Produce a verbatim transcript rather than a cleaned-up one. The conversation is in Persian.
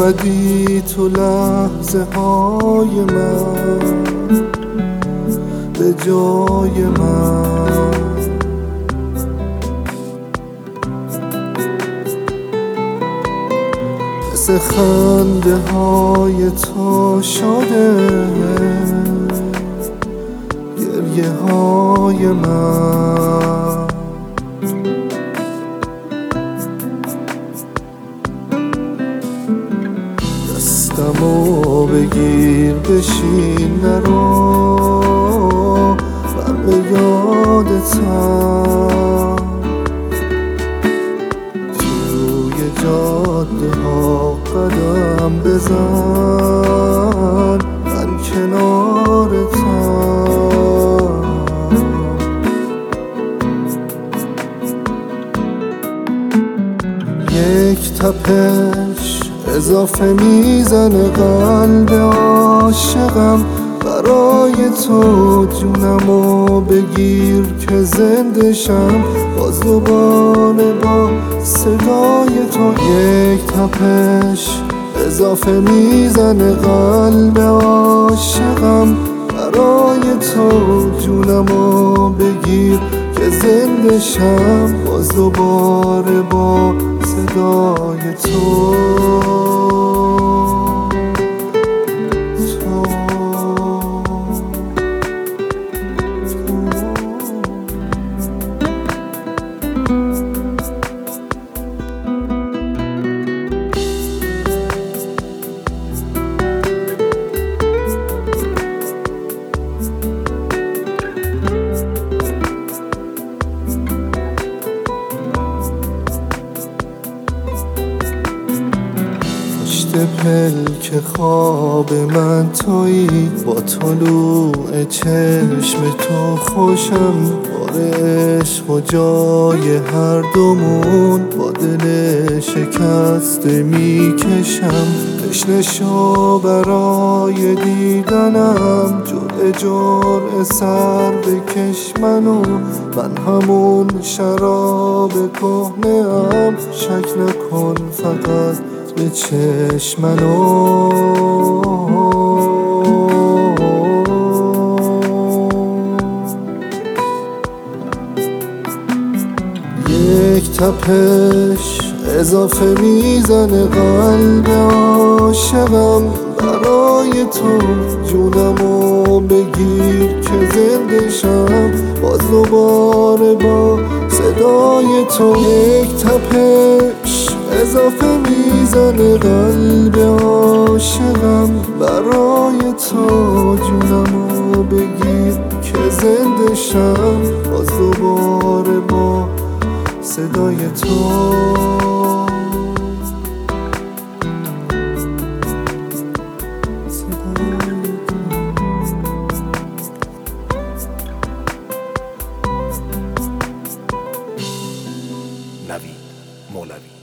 اومدی تو لحظه های من به جای من، مثل خنده های تو شده گریه های من. دستمو بگیر بشین نرو، من به یادتم توی جاده ها قدم بزن، من کنارتم. یک تپش اضافه میزنه قلب عاشقم، برای تو جونمو بگیر که زنده شم باز دوباره با صدای تو. یک تپش اضافه میزنه قلب عاشقم، برای تو جونمو بگیر که زنده شم باز دوباره با صدای تو. پلک خواب من تویی، با طلوع چشم تو خوشم، بار عشق و جای هر دومون با دل شکسته میکشم. تشنه شو برای دیدنم، جرعه جرعه سر بکش منو، من همون شراب کهنه ام، شک نکن فقط به چشمنو. یک تپش اضافه میزنه قلب عاشقم، برای تو جونمو بگیر که زنده شم باز دوباره با صدای تو. یک تپش اضافه میزنه قلب عاشقم، برای تو جونمو بگیر که زنده شم باز دوباره با صدای تو. نوید مولوی.